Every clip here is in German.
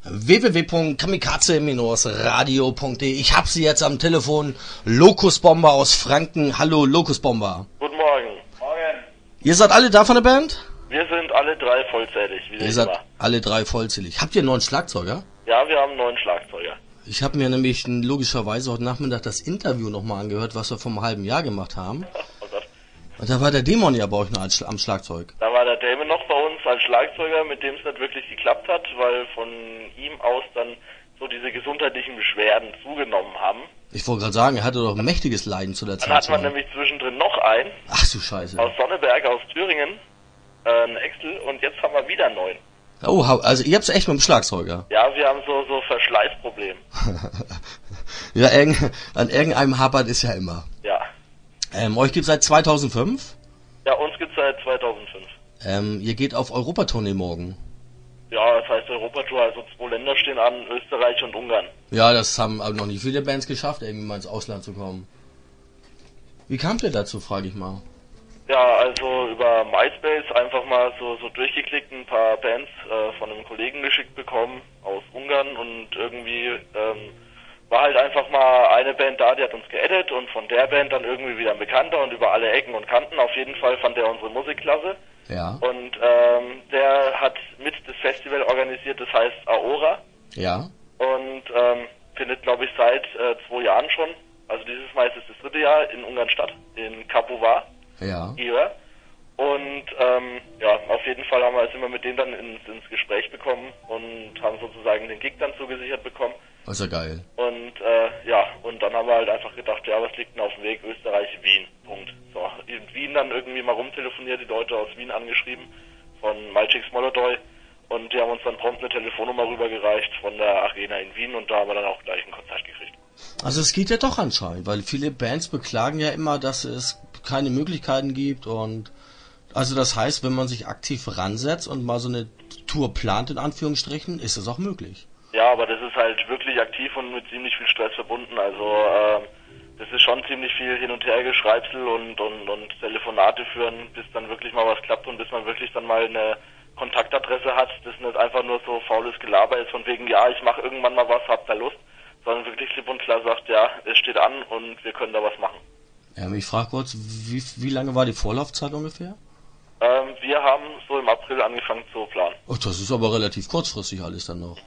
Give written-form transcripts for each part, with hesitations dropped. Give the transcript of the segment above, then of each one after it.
www.kamikaze-radio.de. Ich habe Sie jetzt am Telefon. Locus Bomber aus Franken. Hallo, Locus Bomber. Guten Morgen. Morgen. Ihr seid alle da von der Band? Wir sind alle drei vollzählig. Ihr seid alle drei vollzählig. Habt ihr einen neuen Schlagzeuger? Ja, wir haben einen neuen Schlagzeuger. Ich habe mir nämlich logischerweise heute Nachmittag das Interview nochmal angehört, was wir vor einem halben Jahr gemacht haben. Oh Gott. Und da war der Dämon ja bei euch noch am Schlagzeug. Da war der Damon noch bei uns als Schlagzeuger, mit dem es nicht wirklich geklappt hat, weil von ihm aus dann so diese gesundheitlichen Beschwerden zugenommen haben. Ich wollte gerade sagen, er hatte doch ein mächtiges Leiden zu der Zeit. Dann hat man nämlich zwischendrin noch einen. Ach du Scheiße. Aus Sonneberg, aus Thüringen, einen Excel, und jetzt haben wir wieder einen neuen. Oh, also ihr habt's echt mit dem Schlagzeuger. Ja, wir haben so Verschleißprobleme. Ja, an irgendeinem hapert ist ja immer. Ja. Euch gibt's seit 2005? Ja, uns gibt's seit 2005. Ihr geht auf Europatournee morgen. Ja, das heißt Europatour, also 2 Länder stehen an, Österreich und Ungarn. Ja, das haben aber noch nicht viele Bands geschafft, irgendwie mal ins Ausland zu kommen. Wie kamt ihr dazu, frage ich mal? Ja, also über MySpace einfach mal so durchgeklickt, ein paar Bands von einem Kollegen geschickt bekommen aus Ungarn, und irgendwie war halt einfach mal eine Band da, die hat uns geaddet, und von der Band dann irgendwie wieder ein Bekannter, und über alle Ecken und Kanten. Auf jeden Fall fand der unsere Musik klasse. Ja. Und der hat mit das Festival organisiert, das heißt Aora. Ja. Und findet, glaube ich, seit 2 Jahren schon, also dieses Mal ist es das 3. Jahr in Ungarn statt, in Kapuva. Ja. Hier. Und ja, auf jeden Fall haben wir es immer mit denen dann ins Gespräch bekommen und haben sozusagen den Gig dann zugesichert bekommen. Das ist ja geil. Und ja, und dann haben wir halt einfach gedacht, ja, was liegt denn auf dem Weg? Österreich, Wien. Punkt. So, in Wien dann irgendwie mal rumtelefoniert, die Leute aus Wien angeschrieben, von Malchik Smolodoy, und die haben uns dann prompt eine Telefonnummer rübergereicht von der Arena in Wien, und da haben wir dann auch gleich ein Konzert gekriegt. Also es geht ja doch anscheinend, weil viele Bands beklagen ja immer, dass es keine Möglichkeiten gibt, und also das heißt, wenn man sich aktiv ransetzt und mal so eine Tour plant, in Anführungsstrichen, ist es auch möglich. Ja, aber das ist halt wirklich aktiv und mit ziemlich viel Stress verbunden, also das ist schon ziemlich viel Hin- und Hergeschreibsel und Telefonate führen, bis dann wirklich mal was klappt und bis man wirklich dann mal eine Kontaktadresse hat, das nicht einfach nur so faules Gelaber ist von wegen, ja, ich mache irgendwann mal was, habt ihr Lust, sondern wirklich klipp und klar sagt, ja, es steht an und wir können da was machen. Ich frage kurz, wie lange war die Vorlaufzeit ungefähr? Wir haben so im April angefangen zu planen. Oh, das ist aber relativ kurzfristig alles dann noch.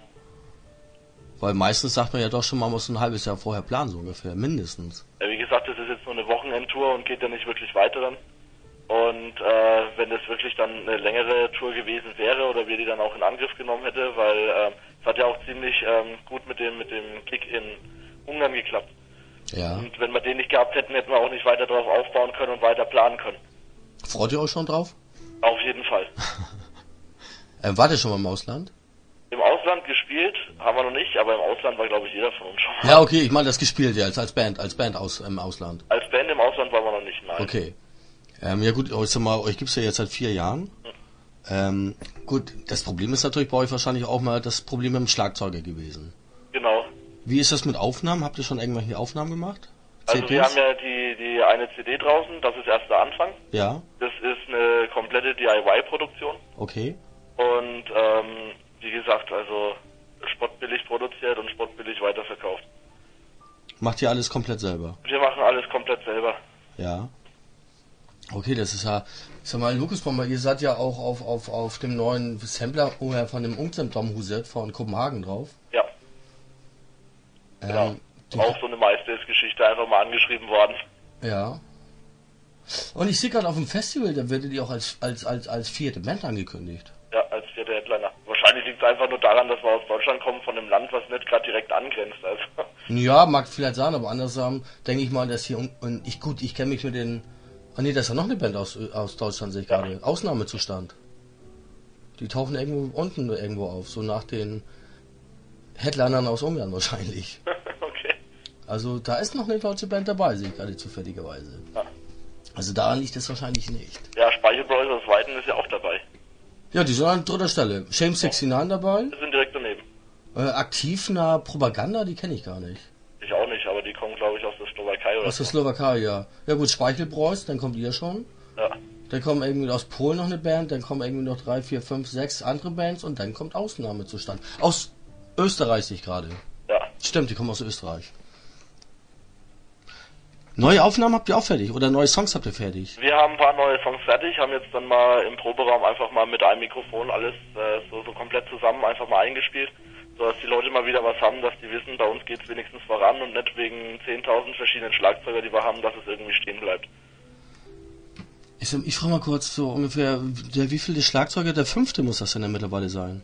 Weil meistens sagt man ja doch schon, man muss ein halbes Jahr vorher planen, so ungefähr, mindestens. Ja, wie gesagt, das ist jetzt nur eine Wochenendtour und geht ja nicht wirklich weiter dann. Und wenn das wirklich dann eine längere Tour gewesen wäre oder wir die dann auch in Angriff genommen hätte, weil es hat ja auch ziemlich gut mit dem Kick in Ungarn geklappt. Ja. Und wenn wir den nicht gehabt hätten, hätten wir auch nicht weiter drauf aufbauen können und weiter planen können. Freut ihr euch schon drauf? Auf jeden Fall. Wart ihr schon mal im Ausland? Im Ausland gespielt haben wir noch nicht, aber im Ausland war, glaube ich, jeder von uns schon mal. Ja, okay, ich meine das gespielt ja, als Band im Ausland. Als Band im Ausland waren wir noch nicht, nein. Okay. Ja gut, ich sag mal, euch gibt's ja jetzt seit 4 Jahren. Gut, das Problem ist natürlich bei euch wahrscheinlich auch mal das Problem mit dem Schlagzeuger gewesen. Genau. Wie ist das mit Aufnahmen? Habt ihr schon irgendwelche Aufnahmen gemacht? Also wir haben ja die eine CD draußen, das ist erst der Anfang. Ja. Das ist eine komplette DIY-Produktion. Okay. Und wie gesagt, also spottbillig produziert und spottbillig weiterverkauft. Macht ihr alles komplett selber? Wir machen alles komplett selber. Ja. Okay, das ist ja, ich sag mal, Locus Bomber, ihr seid ja auch auf dem neuen Sampler von dem Ungzemtom-Huset von Kopenhagen drauf. Ja. Genau. Auch so eine MySpace-Geschichte einfach mal angeschrieben worden. Ja. Und ich sehe gerade auf dem Festival, da werdet ihr auch als 4. Band angekündigt. Ja, als 4. Headliner. Wahrscheinlich liegt es einfach nur daran, dass wir aus Deutschland kommen, von einem Land, was nicht gerade direkt angrenzt. Also. Ja, mag vielleicht sein, aber andersrum denke ich mal, dass hier, und ich kenne mich mit den, nee, das ist ja noch eine Band aus Deutschland, sehe ich gerade. Ja. Ausnahmezustand. Die tauchen irgendwo auf, so nach den Headlinern aus Ungarn wahrscheinlich. Okay. Also da ist noch eine deutsche Band dabei, sehe ich gerade zufälligerweise. Ja. Also daran liegt es wahrscheinlich nicht. Ja, Speichelbräuser aus Weiden ist ja auch dabei. Ja, die sind an 3. Stelle. Shame 69 dabei. Die sind direkt daneben. Aktiv nach Propaganda, die kenne ich gar nicht. Ich auch nicht, aber die kommen, glaube ich, aus der Slowakei oder aus der Slowakei, ja. Ja gut, Speichelbräus, dann kommt ihr schon. Ja. Dann kommen irgendwie aus Polen noch eine Band, dann kommen irgendwie noch 3, 4, 5, 6 andere Bands und dann kommt Ausnahmezustand. Österreich sehe ich gerade. Ja. Stimmt, die kommen aus Österreich. Neue Aufnahmen habt ihr auch fertig oder neue Songs habt ihr fertig? Wir haben ein paar neue Songs fertig, haben jetzt dann mal im Proberaum einfach mal mit einem Mikrofon alles so komplett zusammen einfach mal eingespielt, sodass die Leute mal wieder was haben, dass die wissen, bei uns geht's wenigstens voran und nicht wegen 10.000 verschiedenen Schlagzeuger, die wir haben, dass es irgendwie stehen bleibt. Ich frage mal kurz so ungefähr, wie viele Schlagzeuger? Der 5. muss das denn ja mittlerweile sein.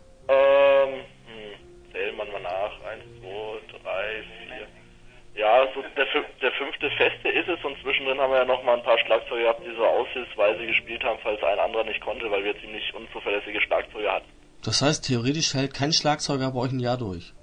Zählen wir mal nach. 1, 2, 3, 4. Ja, so der 5. Feste ist es und zwischendrin haben wir ja noch mal ein paar Schlagzeuger gehabt, die so aushilfsweise gespielt haben, falls ein anderer nicht konnte, weil wir ziemlich unzuverlässige Schlagzeuger hatten. Das heißt, theoretisch hält kein Schlagzeuger bei euch ein Jahr durch.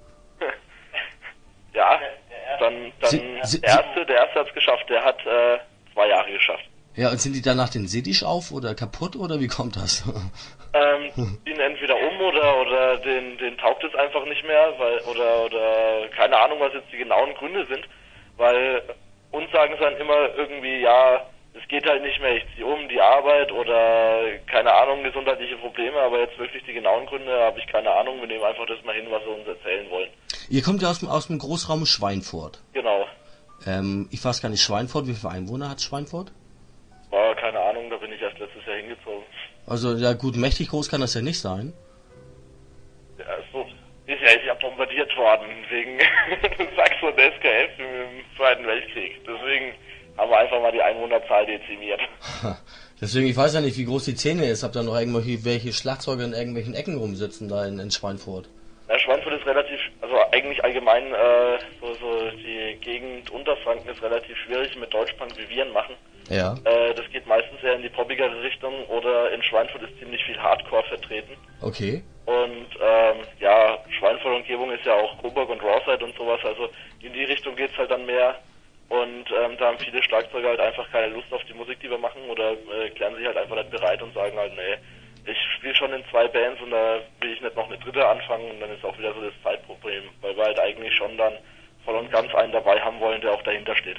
Ja, dann der erste hat's geschafft, der hat 2 Jahre geschafft. Ja, und sind die danach den Sedisch auf oder kaputt oder wie kommt das? Ihn entweder oder den taugt es einfach nicht mehr, weil oder keine Ahnung, was jetzt die genauen Gründe sind, weil uns sagen sie dann immer irgendwie, ja, es geht halt nicht mehr, ich ziehe um, die Arbeit oder keine Ahnung, gesundheitliche Probleme, aber jetzt wirklich die genauen Gründe habe ich keine Ahnung, wir nehmen einfach das mal hin, was sie uns erzählen wollen. Ihr kommt ja aus dem Großraum Schweinfurt. Genau. Ich weiß gar nicht, Schweinfurt, wie viele Einwohner hat Schweinfurt? Keine Ahnung, da bin ich erst letztes Jahr hingezogen. Also, ja gut, mächtig groß kann das ja nicht sein. Ja, so ist ja bombardiert worden wegen Sachsen und SKF im Zweiten Weltkrieg. Deswegen haben wir einfach mal die Einwohnerzahl dezimiert. Deswegen, ich weiß ja nicht, wie groß die Szene ist. Habt ihr noch welche Schlagzeuger in irgendwelchen Ecken rumsitzen da in Schweinfurt? Ja, Schweinfurt ist relativ, also eigentlich allgemein, so die Gegend Unterfranken ist relativ schwierig mit Deutschpunk wie wir ihn machen. Ja. Das geht meistens eher in die poppigere Richtung oder in Schweinfurt ist ziemlich viel Hardcore vertreten. Okay. Und ja, Schweinfurt Umgebung ist ja auch Coburg und Rawside und sowas, also in die Richtung geht's halt dann mehr. Und da haben viele Schlagzeuger halt einfach keine Lust auf die Musik, die wir machen oder klären sich halt einfach nicht bereit und sagen halt, nee, ich spiele schon in 2 Bands und da will ich nicht noch eine dritte anfangen und dann ist auch wieder so das Zeitproblem, weil wir halt eigentlich schon dann voll und ganz einen dabei haben wollen, der auch dahinter steht.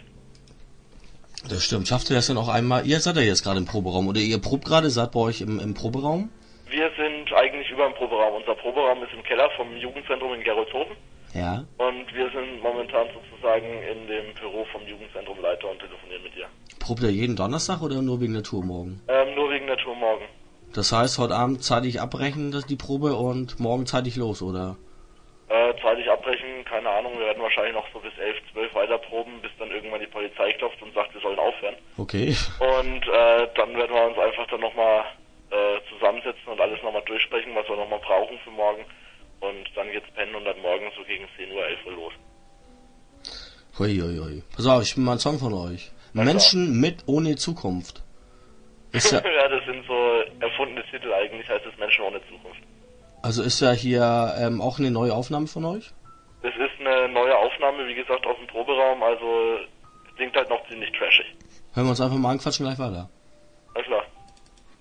Das stimmt. Schafft ihr das denn auch einmal? Ihr seid ja jetzt gerade im Proberaum oder ihr probt gerade, seid bei euch im Proberaum? Wir sind eigentlich über dem Proberaum. Unser Proberaum ist im Keller vom Jugendzentrum in Gerolzhofen. Ja. Und wir sind momentan sozusagen in dem Büro vom Jugendzentrum Leiter und telefonieren mit dir. Probt ihr jeden Donnerstag oder nur wegen der Tour morgen? Nur wegen der Tour morgen. Das heißt, heute Abend zeitig abbrechen, die Probe, und morgen zeitig los, oder? Zeitig abbrechen, keine Ahnung, wir werden wahrscheinlich noch so bis 11, 12 weiter proben, bis dann irgendwann die Polizei klopft und sagt, wir sollen aufhören. Okay. Und dann werden wir uns einfach dann nochmal zusammensetzen und alles nochmal durchsprechen, was wir nochmal brauchen für morgen. Und dann geht's pennen und dann morgen so gegen 10 Uhr, 11 Uhr los. Hui. Pass auf, ich spiele mal einen Song von euch. Ja, Menschen mit ohne Zukunft. Ist ja, ja, das sind so erfundene Titel, eigentlich heißt es Menschen ohne Zukunft. Also ist ja hier auch eine neue Aufnahme von euch? Es ist eine neue Aufnahme, wie gesagt, aus dem Proberaum, also klingt halt noch ziemlich trashig. Hören wir uns einfach mal an, quatschen gleich weiter. Alles klar.